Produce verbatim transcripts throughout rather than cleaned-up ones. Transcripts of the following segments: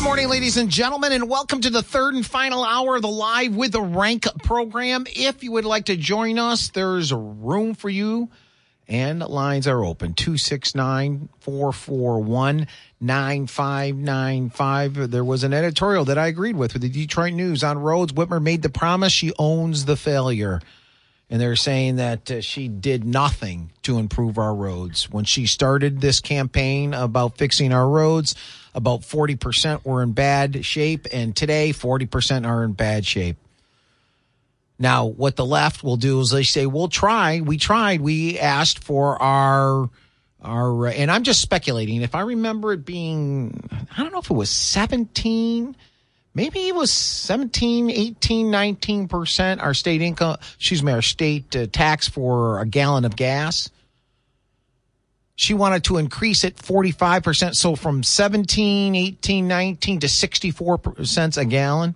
morning, ladies and gentlemen, and welcome to the third and final hour of the Live with the Rank program. If you would like to join us, there's a room for you, and lines are open. two six nine, four four one, nine five nine five. There was an editorial that I agreed with with the Detroit News on roads. Whitmer made the promise, she owns the failure. And they're saying that uh, she did nothing to improve our roads. When she started this campaign about fixing our roads, about forty percent were in bad shape, and today forty percent are in bad shape. Now, what the left will do is they say, we'll try. We tried. We asked for our, our, and I'm just speculating. If I remember it being, I don't know if it was seventeen, maybe it was seventeen, eighteen, nineteen percent our state income, excuse me, our state uh, tax for a gallon of gas. She wanted to increase it forty-five percent. So from seventeen, eighteen, nineteen to sixty-four cents a gallon.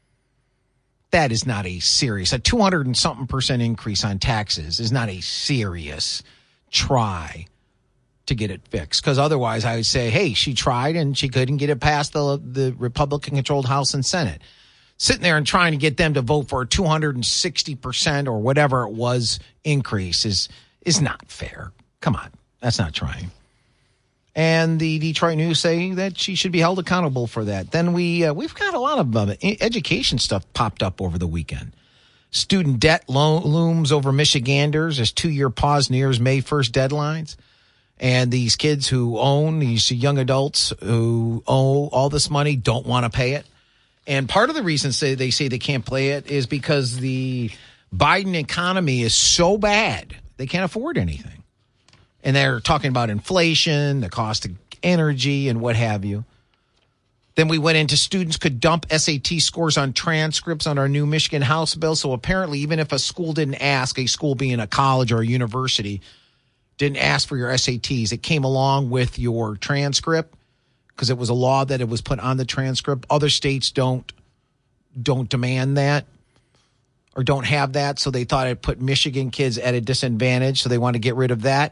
That is not a serious, a two hundred and something percent increase on taxes is not a serious try to get it fixed. Because otherwise I would say, hey, she tried and she couldn't get it past the, the Republican-controlled House and Senate. Sitting there and trying to get them to vote for a two hundred sixty percent or whatever it was increase is is not fair. Come on. That's not trying. And the Detroit News say that she should be held accountable for that. Then we, uh, we've got a lot of uh, education stuff popped up over the weekend. Student debt lo- looms over Michiganders as two-year pause nears May first deadlines. And these kids who own, these young adults who owe all this money don't want to pay it. And part of the reason say they say they can't pay it is because the Biden economy is so bad, they can't afford anything. And they're talking about inflation, the cost of energy, and what have you. Then we went into students could dump S A T scores on transcripts on our new Michigan House bill. So apparently, even if a school didn't ask, a school being a college or a university, didn't ask for your S A Ts, it came along with your transcript because it was a law that it was put on the transcript. Other states don't don't demand that or don't have that. So they thought it put Michigan kids at a disadvantage. So they want to get rid of that.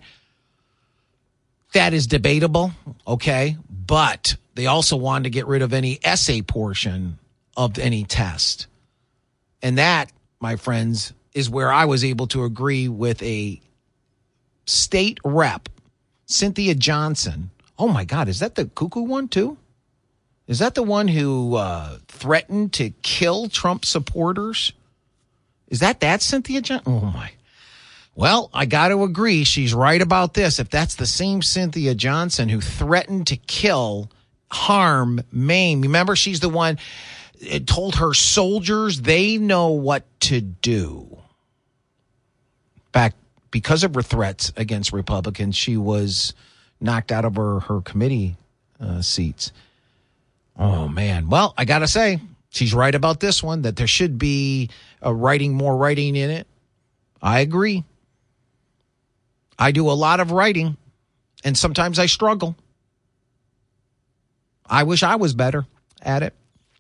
That is debatable, okay, but they also wanted to get rid of any essay portion of any test. And that, my friends, is where I was able to agree with a state rep, Cynthia Johnson. Oh, my God, is that the cuckoo one, too? Is that the one who uh, threatened to kill Trump supporters? Is that that Cynthia Johnson? Oh, my. Well, I got to agree. She's right about this. If that's the same Cynthia Johnson who threatened to kill, harm, maim. Remember, she's the one that told her soldiers they know what to do. Back because of her threats against Republicans, she was knocked out of her, her committee uh, seats. Oh, man. Well, I got to say, she's right about this one, that there should be a writing, more writing in it. I agree. I do a lot of writing, and sometimes I struggle. I wish I was better at it.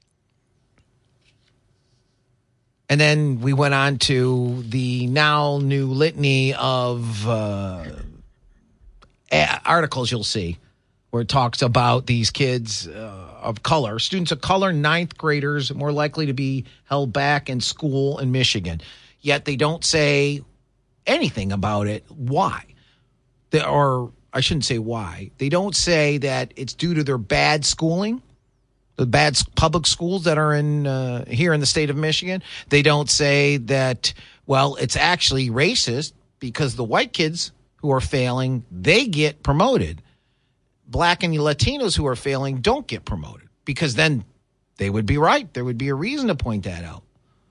And then we went on to the now new litany of uh, articles you'll see where it talks about these kids uh, of color, students of color, ninth graders, more likely to be held back in school in Michigan. Yet they don't say anything about it. Why? They, or I shouldn't say why. They don't say that it's due to their bad schooling, the bad public schools that are in uh, here in the state of Michigan. They don't say that, well, it's actually racist because the white kids who are failing, they get promoted. Black and Latinos who are failing don't get promoted because then they would be right. There would be a reason to point that out.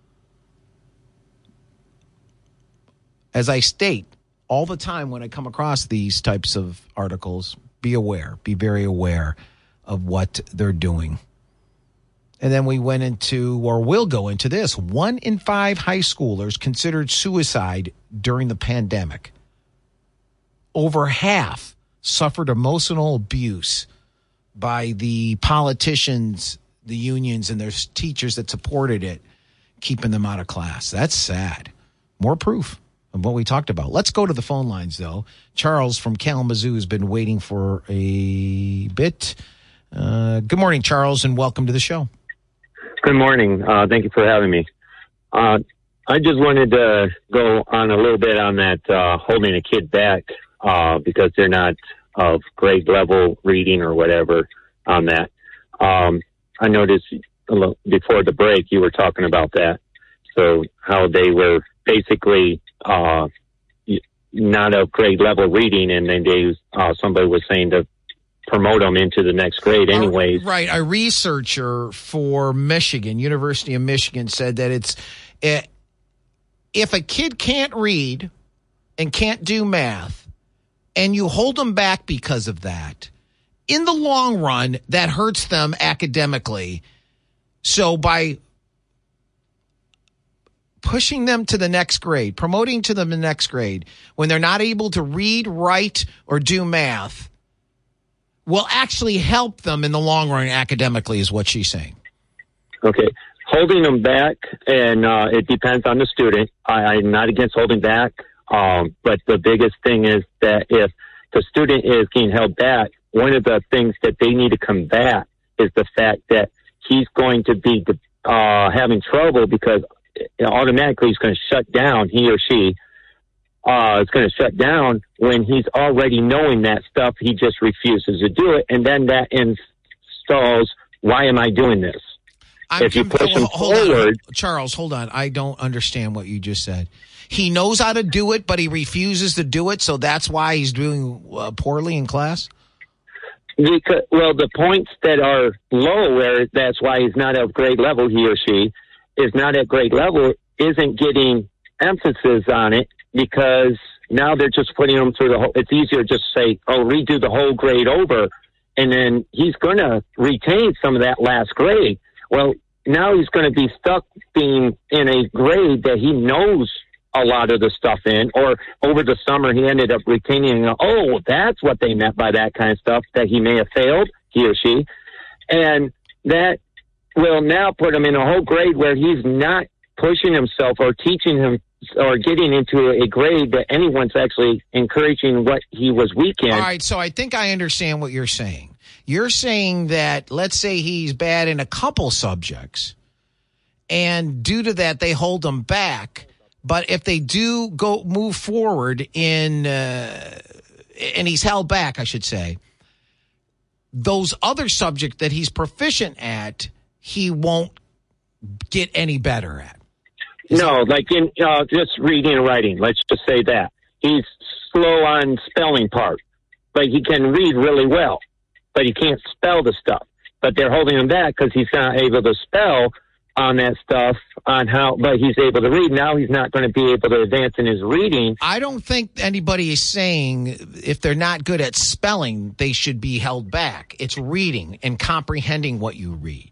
As I state all the time when I come across these types of articles, be aware, be very aware of what they're doing. And then we went into, or will go into this, one in five high schoolers considered suicide during the pandemic. Over half suffered emotional abuse by the politicians, the unions, and their teachers that supported it, keeping them out of class. That's sad. More proof of what we talked about. Let's go to the phone lines, though. Charles from Kalamazoo has been waiting for a bit. Uh, good morning, Charles, and welcome to the show. Good morning. Uh, thank you for having me. Uh, I just wanted to go on a little bit on that uh, holding a kid back uh, because they're not of grade level reading or whatever on that. Um, I noticed a little, before the break you were talking about that. So how they were basically uh, not of grade level reading, and then they uh, somebody was saying to promote them into the next grade anyways. Right. A researcher for Michigan, University of Michigan, said that it's it, if a kid can't read and can't do math and you hold them back because of that, in the long run, that hurts them academically. So by pushing them to the next grade, promoting to them the next grade, when they're not able to read, write, or do math, will actually help them in the long run academically, is what she's saying. Okay. Holding them back, and uh, it depends on the student. I, I'm not against holding back, um, but the biggest thing is that if the student is getting held back, one of the things that they need to combat is the fact that he's going to be uh, having trouble because automatically he's going to shut down, he or she, Uh, it's going to shut down when he's already knowing that stuff. He just refuses to do it. And then that installs, why am I doing this? I'm if you push him hold forward. On, Charles, hold on. I don't understand what you just said. He knows how to do it, but he refuses to do it. So that's why he's doing uh, poorly in class? Because, well, the points that are low, where that's why he's not at grade level, he or she is not at grade level, isn't getting emphasis on it. Because now they're just putting them through the whole, it's easier to just say, oh, redo the whole grade over. And then he's going to retain some of that last grade. Well, now he's going to be stuck being in a grade that he knows a lot of the stuff in, or over the summer he ended up retaining, oh, that's what they meant by that kind of stuff, that he may have failed, he or she. And that will now put him in a whole grade where he's not pushing himself or teaching him or getting into a grade that anyone's actually encouraging what he was weak in. All right, so I think I understand what you're saying. You're saying that, let's say he's bad in a couple subjects, and due to that, they hold him back. But if they do go move forward in, uh, and he's held back, I should say, those other subjects that he's proficient at, he won't get any better at. Is no, that- like in uh, just reading and writing, let's just say that. He's slow on spelling part, but he can read really well, but he can't spell the stuff. But they're holding him back because he's not able to spell on that stuff, on how, but he's able to read. Now he's not going to be able to advance in his reading. I don't think anybody is saying if they're not good at spelling, they should be held back. It's reading and comprehending what you read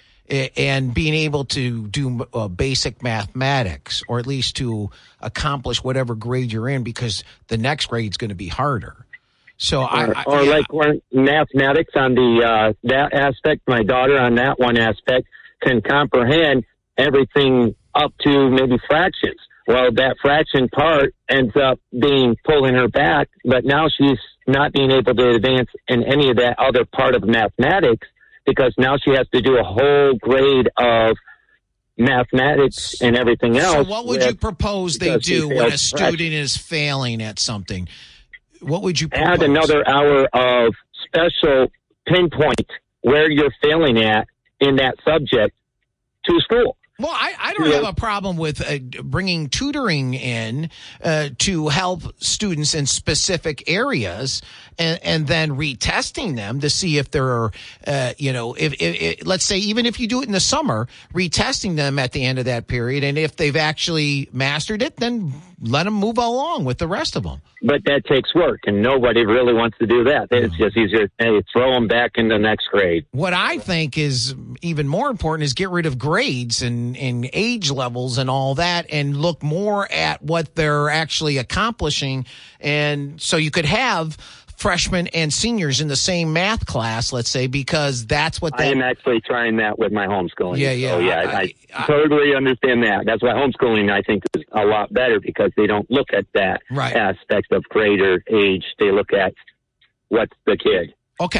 and being able to do uh, basic mathematics, or at least to accomplish whatever grade you're in, because the next grade is going to be harder. So or, I, I or yeah. like mathematics on the uh, that aspect. My daughter on that one aspect can comprehend everything up to maybe fractions. Well, that fraction part ends up being pulling her back, but now she's not being able to advance in any of that other part of mathematics, because now she has to do a whole grade of mathematics and everything else. So what would you propose they do when a student is failing at something? What would you propose? Add another hour of special pinpoint where you're failing at in that subject to school. Well, I, I don't have a problem with uh, bringing tutoring in uh, to help students in specific areas, and, and then retesting them to see if there are, uh, you know, if, if, if let's say even if you do it in the summer, retesting them at the end of that period, and if they've actually mastered it, then let them move along with the rest of them. But that takes work, and nobody really wants to do that. It's just easier to hey, throw them back in the next grade. What I think is even more important is get rid of grades and, and age levels and all that, and look more at what they're actually accomplishing. And so you could have freshmen and seniors in the same math class, let's say, because that's what they... I am actually trying that with my homeschooling. Yeah, yeah. So, yeah, I, I, I totally understand that. That's why homeschooling, I think, is a lot better, because they don't look at that right. aspect of grade or age. They look at what's the kid. Okay.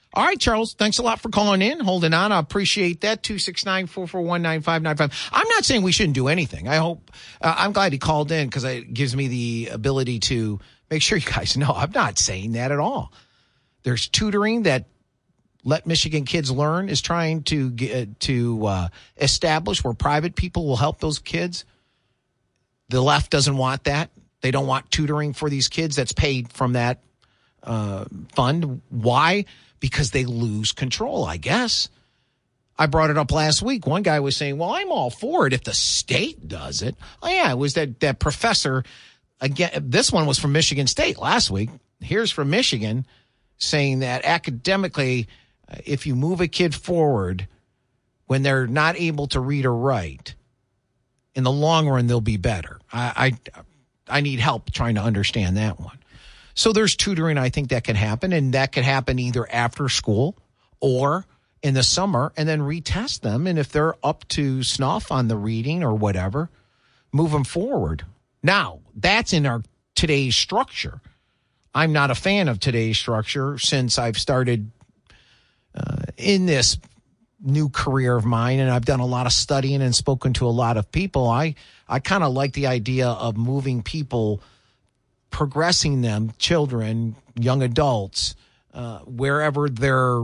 All right, Charles, thanks a lot for calling in, holding on. I appreciate that. two six nine, four four one, nine five nine five. I'm not saying we shouldn't do anything. I hope uh, I'm glad he called in because it gives me the ability to make sure you guys know I'm not saying that at all. There's tutoring that Let Michigan Kids Learn is trying to get, to uh, establish where private people will help those kids. The left doesn't want that. They don't want tutoring for these kids that's paid from that uh, fund. Why? Because they lose control, I guess. I brought it up last week. One guy was saying, well, I'm all for it if the state does it. Oh, yeah, it was that, that professor. Again, this one was from Michigan State last week. Here's from Michigan saying that academically, if you move a kid forward when they're not able to read or write, in the long run, they'll be better. I, I, I need help trying to understand that one. So there's tutoring, I think, that can happen, and that could happen either after school or in the summer, and then retest them. And if they're up to snuff on the reading or whatever, move them forward. Now, that's in our today's structure. I'm not a fan of today's structure since I've started uh, in this new career of mine, and I've done a lot of studying and spoken to a lot of people. I, I kind of like the idea of moving people, progressing them, children, young adults, uh, wherever their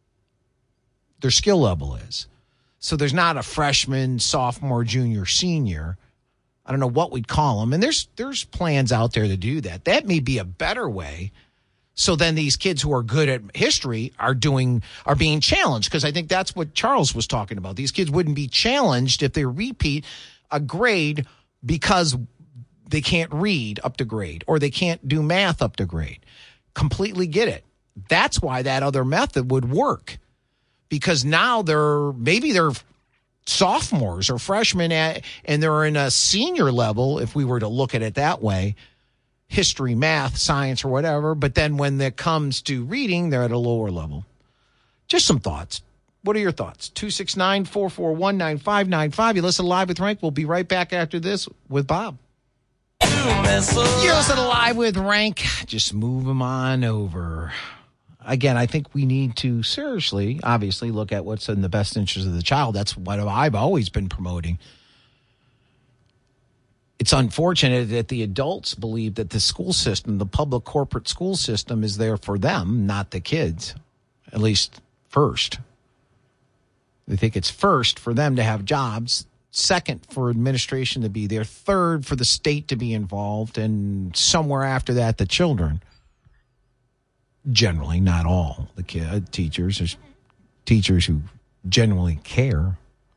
their skill level is. So there's not a freshman, sophomore, junior, senior. I don't know what we'd call them. And there's there's plans out there to do that. That may be a better way. So then these kids who are good at history are doing are being challenged, because I think that's what Charles was talking about. These kids wouldn't be challenged if they repeat a grade because they can't read up to grade or they can't do math up to grade. Completely get it. That's why that other method would work, because now they're maybe they're sophomores or freshmen at, and they're in a senior level, if we were to look at it that way, history, math, science, or whatever. But then when it comes to reading, they're at a lower level. Just some thoughts. What are your thoughts? two six nine, four four one, nine five nine five. You listen Live with Rank. We'll be right back after this with Bob. You're listening to Live with Rank. Just move them on over. Again, I think we need to seriously, obviously, look at what's in the best interest of the child. That's what I've always been promoting. It's unfortunate that the adults believe that the school system, the public corporate school system, is there for them, not the kids, at least first. They think it's first for them to have jobs, second for administration to be there, third for the state to be involved, and somewhere after that, the children. Generally, not all the kid, teachers. There's teachers who genuinely care.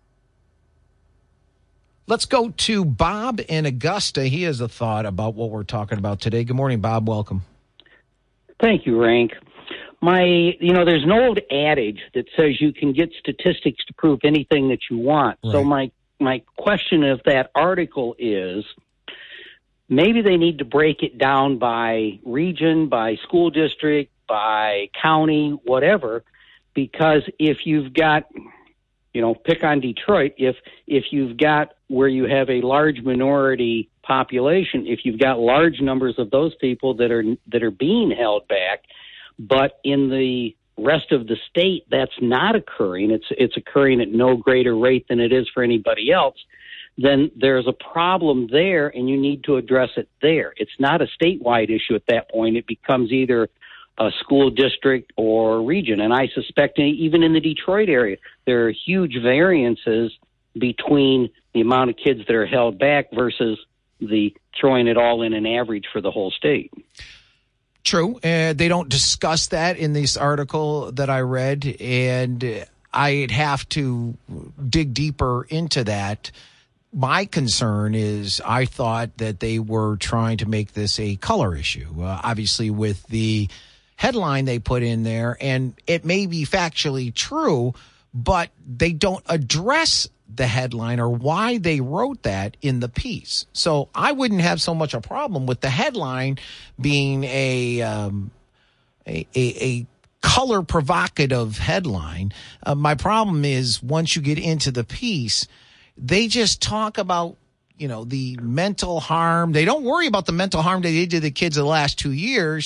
Let's go to Bob in Augusta. He has a thought about what we're talking about today. Good morning, Bob. Welcome. Thank you, Rank. My, you know, there's an old adage that says you can get statistics to prove anything that you want. Right. So my, my question of that article is, maybe they need to break it down by region, by school district, by county, whatever, because if you've got, you know, pick on Detroit, if if you've got where you have a large minority population, if you've got large numbers of those people that are that are being held back, but in the rest of the state that's not occurring, it's it's occurring at no greater rate than it is for anybody else, then there's a problem there, and you need to address it there. It's not a statewide issue at that point. It becomes either a school district or region. And I suspect even in the Detroit area, there are huge variances between the amount of kids that are held back versus the throwing it all in an average for the whole state. True. Uh, they don't discuss that in this article that I read, and I'd have to dig deeper into that. My concern is I thought that they were trying to make this a color issue, uh, obviously with the headline they put in there, and it may be factually true, but they don't address the headline or why they wrote that in the piece. So I wouldn't have so much a problem with the headline being a um, a, a, a color provocative headline. Uh, my problem is once you get into the piece, they just talk about, you know, the mental harm. They don't worry about the mental harm they did to the kids the last two years.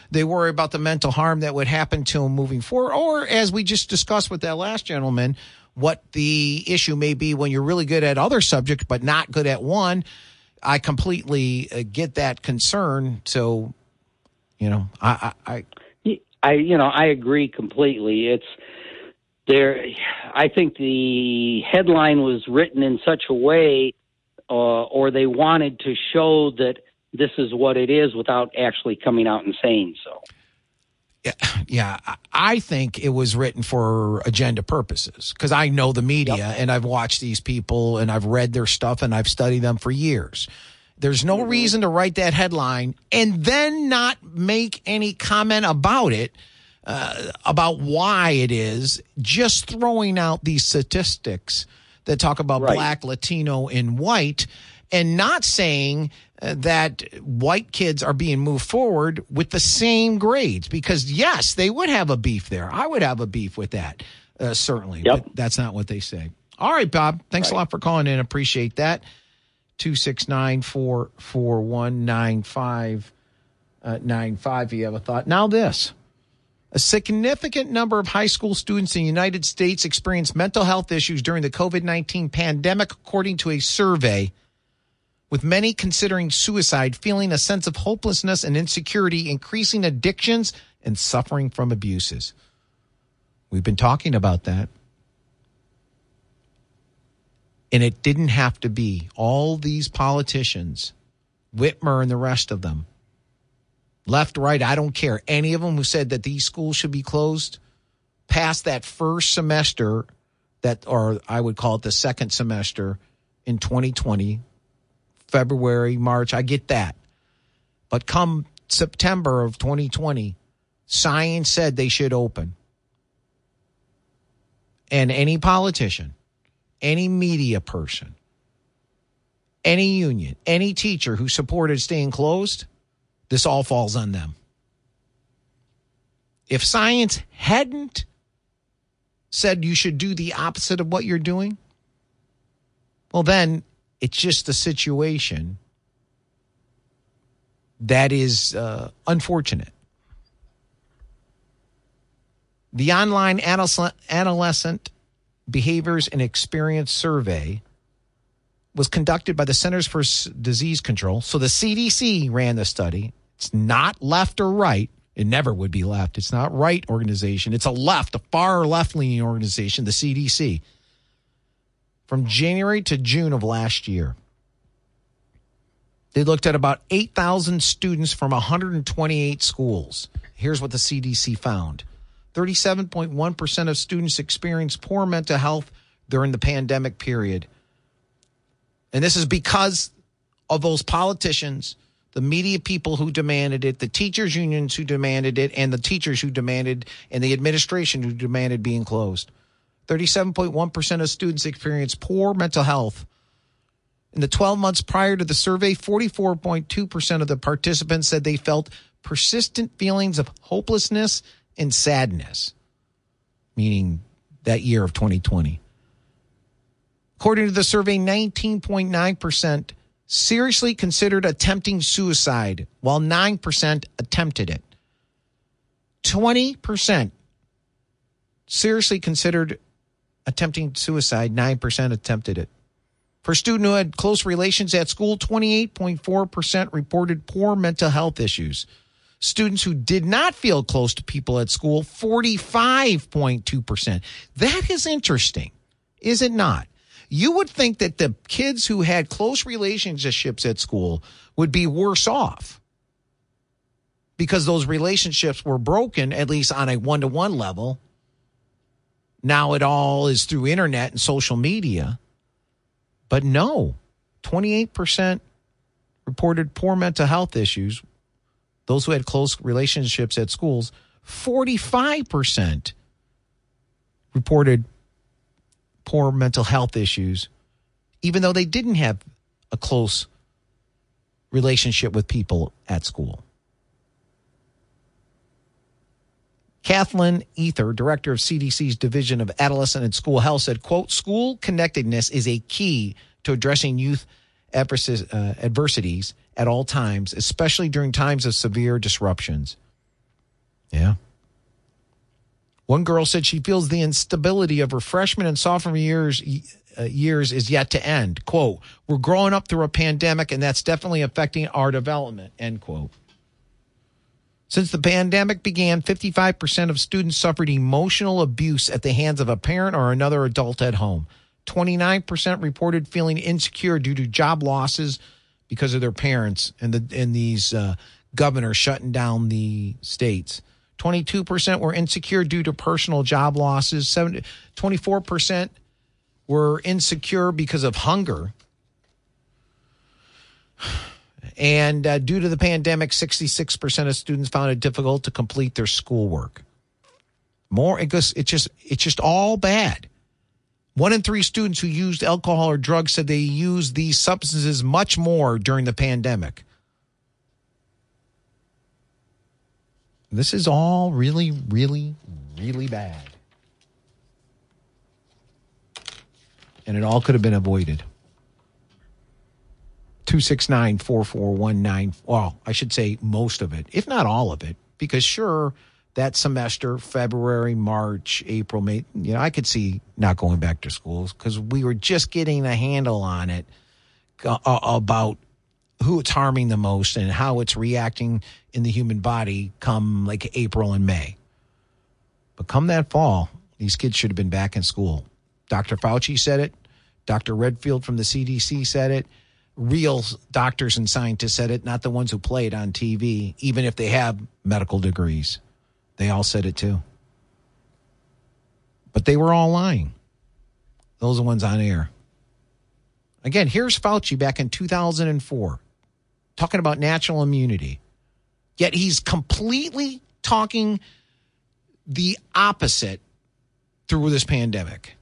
They worry about the mental harm that would happen to them moving forward. Or, as we just discussed with that last gentleman, what the issue may be when you're really good at other subjects but not good at one. I completely uh, get that concern. So, you know, I, I, I, I, you know, I agree completely. It's there. I think the headline was written in such a way, uh, or they wanted to show that this is what it is without actually coming out and saying so. Yeah, yeah, I think it was written for agenda purposes because I know the media yep. and I've watched these people and I've read their stuff and I've studied them for years. There's no mm-hmm. reason to write that headline and then not make any comment about it, uh, about why it is, just throwing out these statistics that talk about right. black, Latino, and white, and not saying that white kids are being moved forward with the same grades, because yes, they would have a beef there. I would have a beef with that, uh, certainly. Yep. But that's not what they say. All right, Bob, thanks right. a lot for calling in. Appreciate that. two six nine, four four one, nine five nine five. If you have a thought. Now this. A significant number of high school students in the United States experienced mental health issues during the COVID nineteen pandemic, according to a survey, with many considering suicide, feeling a sense of hopelessness and insecurity, increasing addictions, and suffering from abuses. We've been talking about that. And it didn't have to be. All these politicians, Whitmer and the rest of them, left, right, I don't care, any of them who said that these schools should be closed, past that first semester, that, or I would call it the second semester in twenty twenty, February, March, I get that. But come September of twenty twenty, science said they should open. And any politician, any media person, any union, any teacher who supported staying closed, this all falls on them. If science hadn't said you should do the opposite of what you're doing, well, then it's just a situation that is uh, unfortunate. The online adolescent behaviors and experience survey was conducted by the Centers for Disease Control. So the C D C ran the study. It's not left or right. It never would be left. It's not right organization. It's a left, a far left-leaning organization, the C D C. From January to June of last year, they looked at about eight thousand students from one hundred twenty-eight schools. Here's what the C D C found. thirty-seven point one percent of students experienced poor mental health during the pandemic period. And this is because of those politicians, the media people who demanded it, the teachers' unions who demanded it, and the teachers who demanded, and the administration who demanded being closed. thirty-seven point one percent of students experienced poor mental health. In the twelve months prior to the survey, forty-four point two percent of the participants said they felt persistent feelings of hopelessness and sadness, meaning that year of twenty twenty. According to the survey, nineteen point nine percent seriously considered attempting suicide, while nine percent attempted it. twenty percent seriously considered attempting suicide, nine percent attempted it. For a student who had close relations at school, twenty-eight point four percent reported poor mental health issues. Students who did not feel close to people at school, forty-five point two percent. That is interesting, is it not? You would think that the kids who had close relationships at school would be worse off because those relationships were broken, at least on a one-to-one level. Now it all is through internet and social media. But no, twenty-eight percent reported poor mental health issues. Those who had close relationships at schools, forty-five percent reported poor mental health issues, even though they didn't have a close relationship with people at school. Kathleen Ether, director of C D C's Division of Adolescent and School Health, said, quote, school connectedness is a key to addressing youth adversities at all times, especially during times of severe disruptions. Yeah. One girl said she feels the instability of her freshman and sophomore years uh, years is yet to end. Quote, we're growing up through a pandemic, and that's definitely affecting our development, end quote. Since the pandemic began, fifty-five percent of students suffered emotional abuse at the hands of a parent or another adult at home. twenty-nine percent reported feeling insecure due to job losses because of their parents and the and these uh, governors shutting down the states. twenty-two percent were insecure due to personal job losses. twenty-four percent were insecure because of hunger. And uh, due to the pandemic, sixty-six percent of students found it difficult to complete their schoolwork. More, it goes, it's just, it's just all bad. One in three students who used alcohol or drugs said they used these substances much more during the pandemic. This is all really, really, really bad. And it all could have been avoided. two six nine, four four one nine. Well, I should say most of it, if not all of it, because sure, that semester, February, March, April, May, you know, I could see not going back to schools because we were just getting a handle on it uh, about who it's harming the most and how it's reacting in the human body come like April and May. But come that fall, these kids should have been back in school. Doctor Fauci said it. Doctor Redfield from the C D C said it. Real doctors and scientists said it, not the ones who play it on T V, even if they have medical degrees. They all said it too. But they were all lying. Those are the ones on air. Again, here's Fauci back in two thousand four talking about natural immunity. Yet he's completely talking the opposite through this pandemic.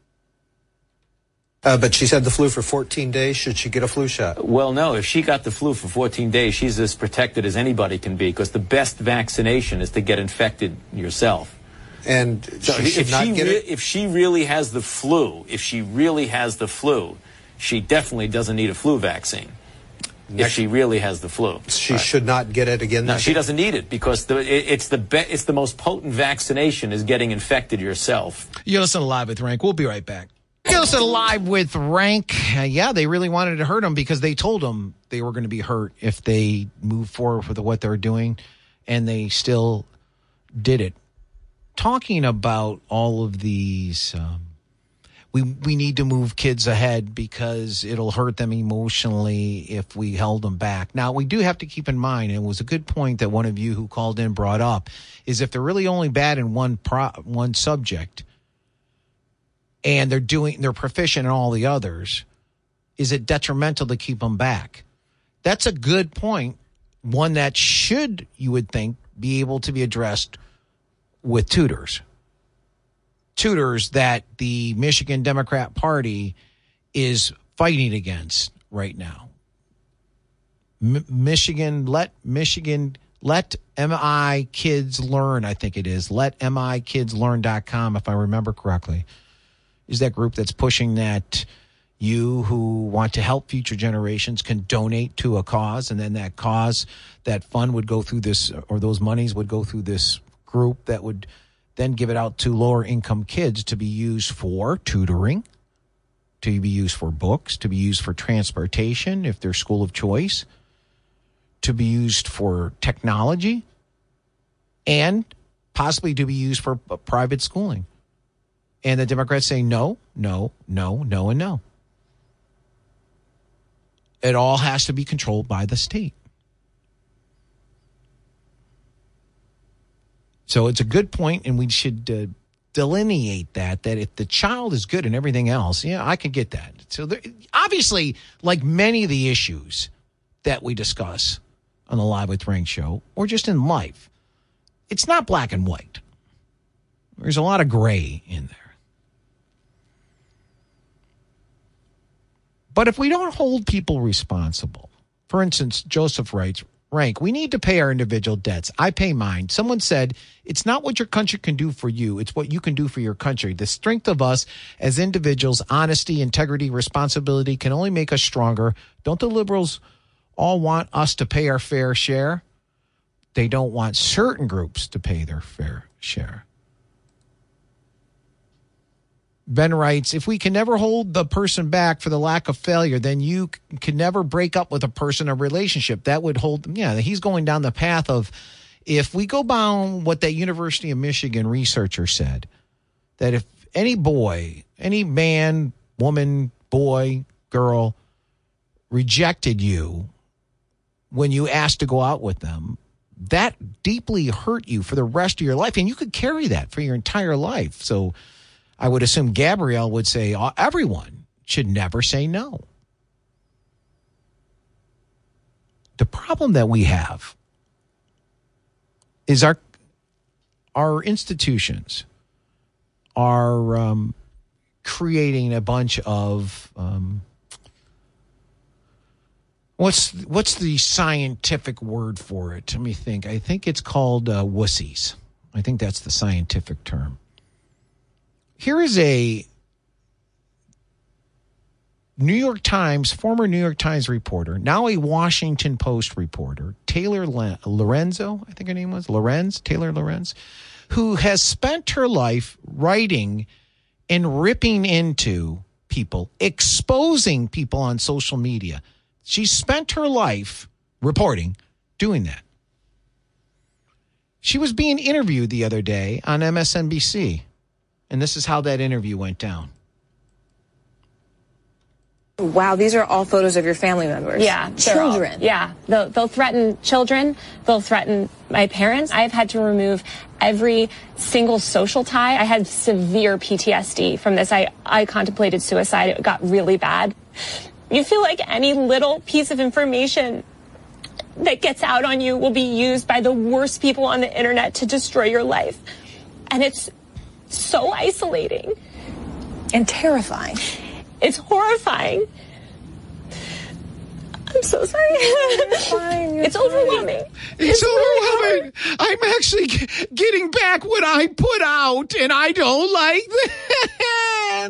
Uh, but she's had the flu for fourteen days. Should she get a flu shot? Well, no. If she got the flu for fourteen days, she's as protected as anybody can be because the best vaccination is to get infected yourself. And so she should if not she get re- it? If she really has the flu, if she really has the flu, she definitely doesn't need a flu vaccine. Next, if she really has the flu, she right. should not get it again. No, she doesn't need it because the, it, it's the be- it's the most potent vaccination is getting infected yourself. You listen to Live with Rank. We'll be right back. You listen to Live with Rank. Uh, yeah, they really wanted to hurt him because they told him they were going to be hurt if they moved forward with what they're doing, and they still did it. Talking about all of these, um, we we need to move kids ahead because it'll hurt them emotionally if we held them back. Now, we do have to keep in mind, and it was a good point that one of you who called in brought up, is if they're really only bad in one pro, one subject, and they're doing they're proficient in all the others, is it detrimental to keep them back? That's a good point, one that should, you would think, be able to be addressed with tutors. Tutors that the Michigan Democrat Party is fighting against right now. M- Michigan, let Michigan, let M I Kids Learn, I think it is, let M I kids learn dot com, if I remember correctly, is that group that's pushing that you who want to help future generations can donate to a cause, and then that cause, that fund would go through this, or those monies would go through this group that would then give it out to lower income kids to be used for tutoring, to be used for books, to be used for transportation if they're school of choice, to be used for technology, and possibly to be used for private schooling. And the Democrats say no, no, no, no, and no. It all has to be controlled by the state. So it's a good point, and we should uh, delineate that, that if the child is good and everything else, yeah, I can get that. So there, obviously, like many of the issues that we discuss on the Live with Rank show, or just in life, it's not black and white. There's a lot of gray in there. But if we don't hold people responsible, for instance, Joseph writes, Rank, we need to pay our individual debts. I pay mine. Someone said, it's not what your country can do for you. It's what you can do for your country. The strength of us as individuals, honesty, integrity, responsibility can only make us stronger. Don't the liberals all want us to pay our fair share? they don't want certain groups to pay their fair share. Ben writes, if we can never hold the person back for the lack of failure, then you c- can never break up with a person or relationship. That would hold them. Yeah, he's going down the path of, if we go down what that University of Michigan researcher said, that if any boy, any man, woman, boy, girl rejected you when you asked to go out with them, that deeply hurt you for the rest of your life. And you could carry that for your entire life. So I would assume Gabrielle would say everyone should never say no. The problem that we have is our our institutions are um, creating a bunch of um, what's what's the scientific word for it? Let me think. I think it's called uh, wussies. I think that's the scientific term. Here is a New York Times, former New York Times reporter, now a Washington Post reporter, Taylor Lorenzo, I think her name was, Lorenz, Taylor Lorenz, who has spent her life writing and ripping into people, exposing people on social media. She spent her life reporting, doing that. She was being interviewed the other day on M S N B C. And this is how that interview went down. Wow, these are all photos of your family members. Yeah. Children. All, yeah. They'll, they'll threaten children. They'll threaten my parents. I've had to remove every single social tie. I had severe P T S D from this. I, I contemplated suicide. It got really bad. You feel like any little piece of information that gets out on you will be used by the worst people on the internet to destroy your life. And it's so isolating. And terrifying. It's horrifying. I'm so sorry. You're fine, you're it's fine. overwhelming. It's, it's overwhelming. Really I'm actually g- getting back what I put out, and I don't like that.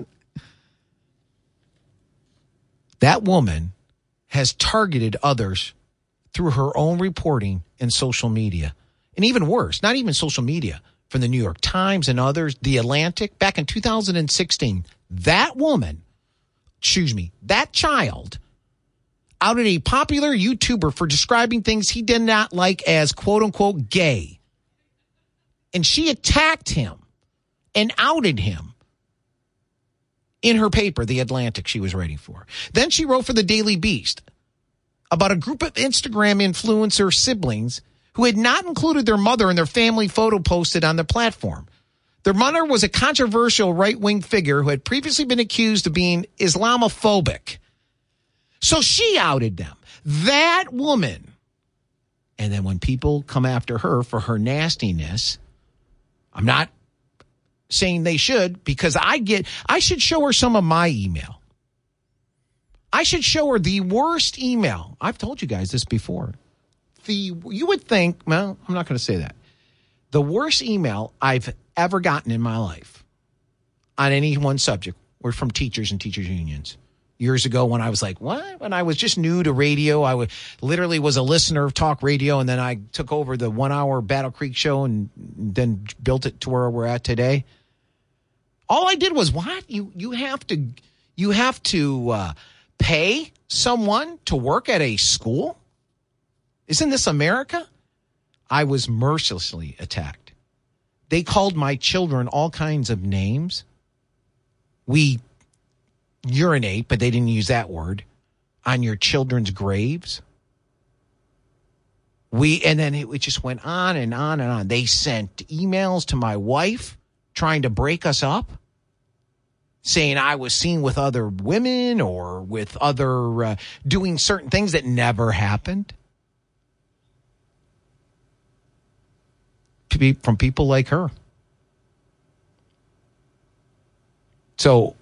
That woman has targeted others through her own reporting and social media. And even worse, not even social media, from the New York Times and others, The Atlantic, back in two thousand sixteen, that woman, excuse me, that child outed a popular YouTuber for describing things he did not like as quote unquote gay. And she attacked him and outed him in her paper, The Atlantic, she was writing for. Then she wrote for the Daily Beast about a group of Instagram influencer siblings who had not included their mother in their family photo posted on the platform. Their mother was a controversial right-wing figure who had previously been accused of being Islamophobic. So she outed them. That woman. And then when people come after her for her nastiness, I'm not saying they should, because I get, I should show her some of my email. I should show her the worst email. I've told you guys this before. The, you would think, well, I'm not going to say that. The worst email I've ever gotten in my life on any one subject were from teachers and teachers unions. Years ago when I was like, what? When I was just new to radio, I would, literally was a listener of talk radio, and then I took over the one-hour Battle Creek show and then built it to where we're at today. All I did was, what? You you have to you have to uh, pay someone to work at a school? Isn't this America? I was mercilessly attacked. They called my children all kinds of names. We urinate, but they didn't use that word, on your children's graves. We, and then it, it just went on and on and on. They sent emails to my wife trying to break us up, saying I was seen with other women or with other, uh, doing certain things that never happened. To be from people like her. So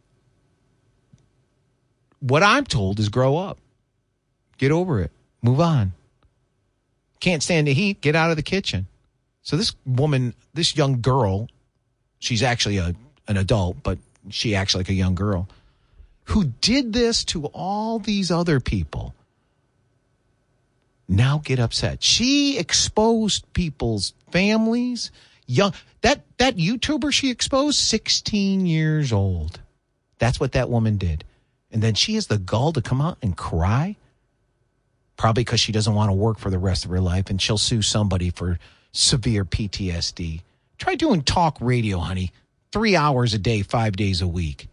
what I'm told is grow up. Get over it. Move on. Can't stand the heat. Get out of the kitchen. So this woman, this young girl, she's actually a an adult, but she acts like a young girl, who did this to all these other people. now get upset. She exposed people's families. Young that that YouTuber she exposed, sixteen years old. That's what that woman did. And then she has the gall to come out and cry, probably because she doesn't want to work for the rest of her life, and she'll sue somebody for severe P T S D. Try doing talk radio, honey. Three hours a day, five days a week.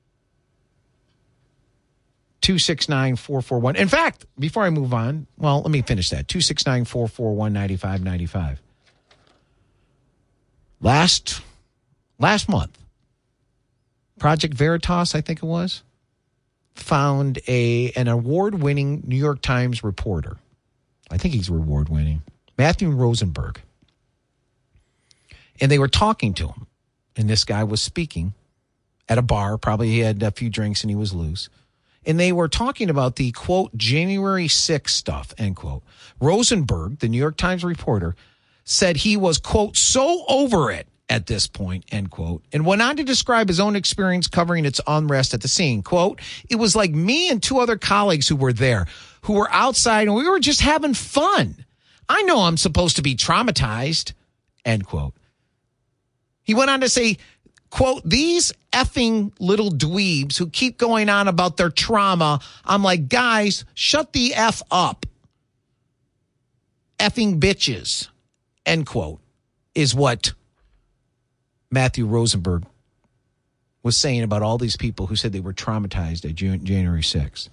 two six nine, four four one. In fact, before I move on, well, let me finish that. two six nine, four four one, nine five nine five. Last, last month, Project Veritas, I think it was, found a an award-winning New York Times reporter. I think he's award-winning. Matthew Rosenberg. And they were talking to him. And this guy was speaking at a bar. Probably he had a few drinks and he was loose. And they were talking about the, quote, January sixth stuff, end quote. Rosenberg, the New York Times reporter, said he was, quote, so over it at this point, end quote, and went on to describe his own experience covering its unrest at the scene. Quote, it was like me and two other colleagues who were there, who were outside, and we were just having fun. I know I'm supposed to be traumatized, end quote. He went on to say, quote, these effing little dweebs who keep going on about their trauma, I'm like, guys, shut the F up. Effing bitches, end quote, is what Matthew Rosenberg was saying about all these people who said they were traumatized at January sixth.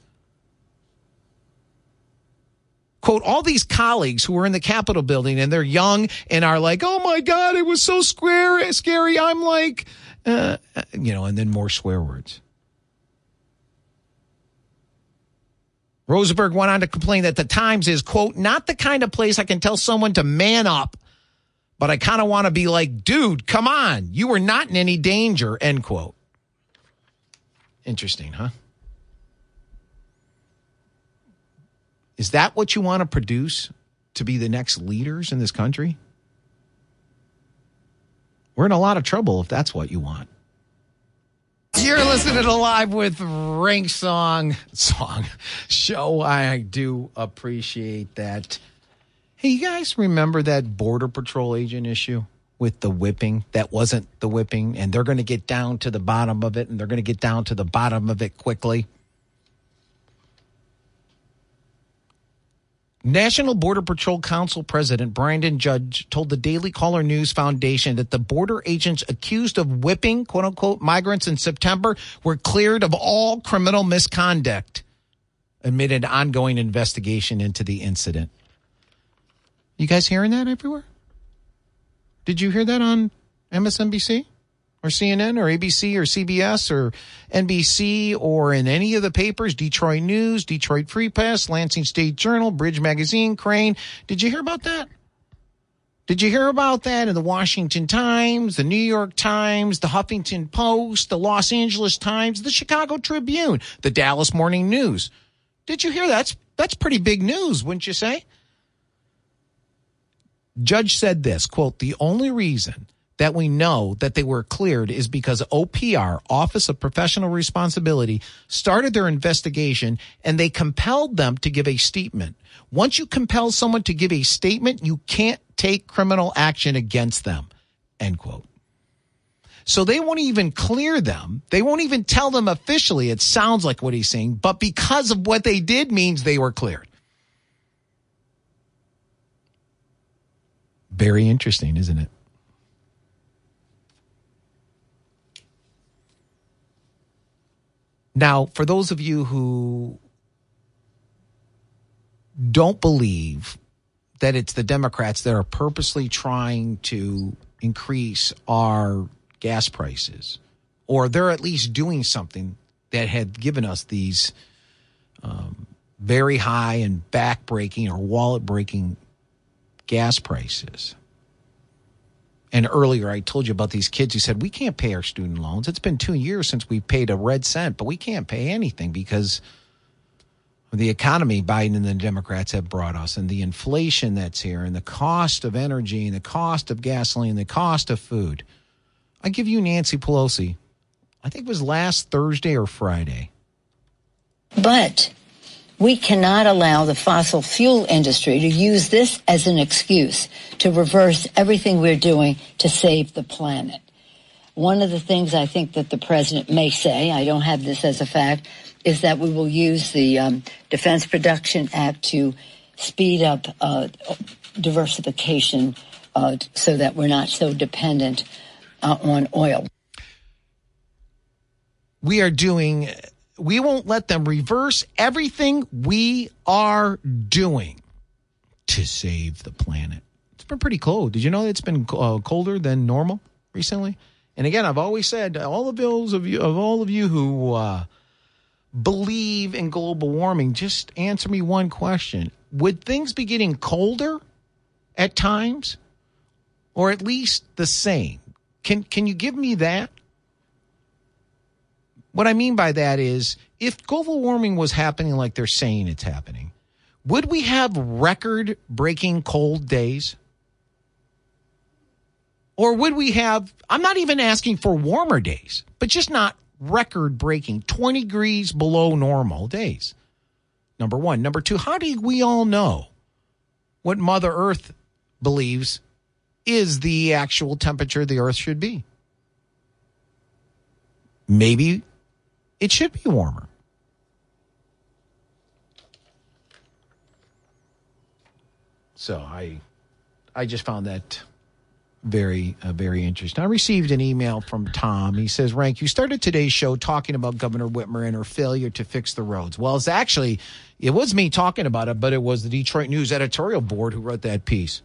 Quote, all these colleagues who were in the Capitol building and they're young and are like, oh, my God, it was so scary. scary. I'm like, uh, you know, and then more swear words. Rosenberg went on to complain that the Times is, quote, not the kind of place I can tell someone to man up, but I kind of want to be like, dude, come on. You were not in any danger, end quote. Interesting, huh? Is that what you want to produce to be the next leaders in this country? We're in a lot of trouble if that's what you want. You're listening to Live with Rank Song Song Show. I do appreciate that. Hey, you guys remember that Border Patrol agent issue with the whipping? That wasn't the whipping, and they're going to get down to the bottom of it, and they're going to get down to the bottom of it quickly. National Border Patrol Council President Brandon Judge told the Daily Caller News Foundation that the border agents accused of whipping, quote-unquote, migrants in September were cleared of all criminal misconduct amid an ongoing investigation into the incident. You guys hearing that everywhere? Did you hear that on M S N B C or C N N or A B C or C B S or N B C or in any of the papers? Detroit News, Detroit Free Press, Lansing State Journal, Bridge Magazine, Crane. Did you hear about that? Did you hear about that in the Washington Times, the New York Times, the Huffington Post, the Los Angeles Times, the Chicago Tribune, the Dallas Morning News? Did you hear that? That's, that's pretty big news, wouldn't you say? Judge said this, quote, the only reason that we know that they were cleared is because O P R, Office of Professional Responsibility, started their investigation and they compelled them to give a statement. Once you compel someone to give a statement, you can't take criminal action against them, end quote. So they won't even clear them. They won't even tell them officially. It sounds like what he's saying, but because of what they did means they were cleared. Very interesting, isn't it? Now, for those of you who don't believe that it's the Democrats that are purposely trying to increase our gas prices, or they're at least doing something that had given us these um, very high and back-breaking or wallet-breaking gas prices. And earlier I told you about these kids who said, we can't pay our student loans. It's been two years since we paid a red cent, but we can't pay anything because of the economy Biden and the Democrats have brought us and the inflation that's here and the cost of energy and the cost of gasoline, the cost of food. I give you Nancy Pelosi. I think it was last Thursday or Friday. But We cannot allow the fossil fuel industry to use this as an excuse to reverse everything we're doing to save the planet. One of the things I think that the president may say, I don't have this as a fact, is that we will use the um, Defense Production Act to speed up uh, diversification uh, so that we're not so dependent uh, on oil. We are doing, we won't let them reverse everything we are doing to save the planet. It's been pretty cold. Did you know it's been uh, colder than normal recently? And again, I've always said, all of those of you, of all of you who uh, believe in global warming, just answer me one question. Would things be getting colder at times, or at least the same? Can can you give me that? What I mean by that is, if global warming was happening like they're saying it's happening, would we have record-breaking cold days? Or would we have, I'm not even asking for warmer days, but just not record-breaking, twenty degrees below normal days? Number one. Number two, how do we all know what Mother Earth believes is the actual temperature the Earth should be? Maybe it should be warmer. So I I just found that very, uh, very interesting. I received an email from Tom. He says, Rank, you started today's show talking about Governor Whitmer and her failure to fix the roads. Well, it's actually, it was me talking about it, but it was the Detroit News editorial board who wrote that piece.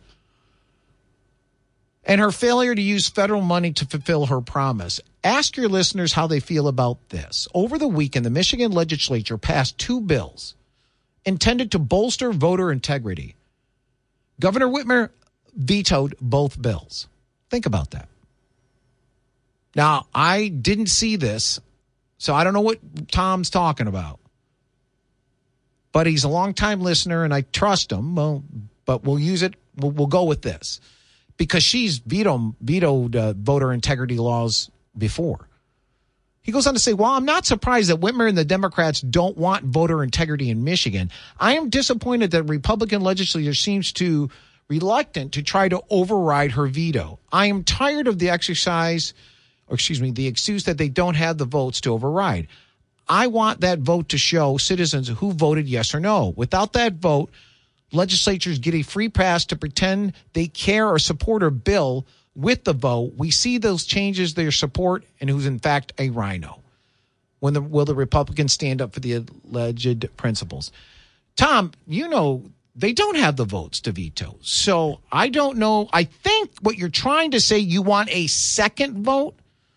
And her failure to use federal money to fulfill her promise. Ask your listeners how they feel about this. Over the weekend, the Michigan legislature passed two bills intended to bolster voter integrity. Governor Whitmer vetoed both bills. Think about that. Now, I didn't see this, so I don't know what Tom's talking about. But he's a longtime listener, and I trust him. Well, but we'll use it. We'll, we'll go with this. Because she's vetoed, vetoed uh, voter integrity laws before. He goes on to say, well, I'm not surprised that Whitmer and the Democrats don't want voter integrity in Michigan. I am disappointed that Republican legislature seems to reluctant to try to override her veto. I am tired of the exercise, or excuse me, the excuse that they don't have the votes to override. I want that vote to show citizens who voted yes or no. Without that vote, legislatures get a free pass to pretend they care or support a bill with the vote. We see those changes their support and who's in fact a rhino. When the, will the Republicans stand up for the alleged principles? Tom, you know, they don't have the votes to veto. So I don't know. I think what you're trying to say, you want a second vote.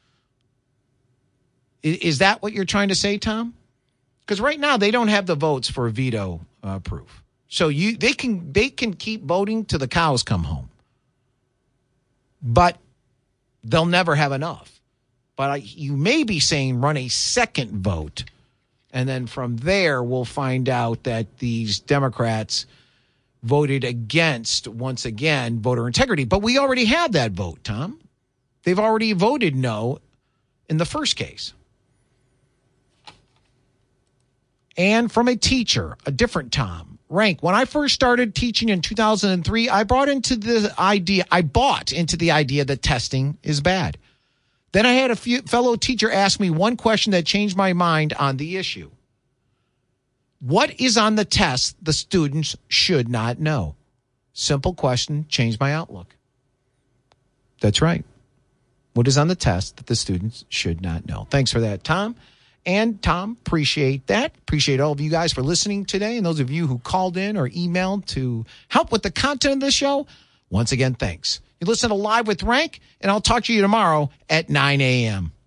Is, is that what you're trying to say, Tom? Because right now they don't have the votes for a veto uh, proof. So you they can they can keep voting till the cows come home. But they'll never have enough. But I, you may be saying run a second vote. And then from there, we'll find out that these Democrats voted against, once again, voter integrity. But we already had that vote, Tom. They've already voted no in the first case. And from a teacher, a different Tom. Rank, when I first started teaching in two thousand three, I brought into the idea, I bought into the idea that testing is bad. Then I had a few, fellow teacher ask me one question that changed my mind on the issue. What is on the test the students should not know? Simple question, changed my outlook. That's right. What is on the test that the students should not know? Thanks for that, Tom. And Tom, appreciate that. Appreciate all of you guys for listening today. And those of you who called in or emailed to help with the content of this show, once again, thanks. You listen to Live with Rank, and I'll talk to you tomorrow at nine a.m.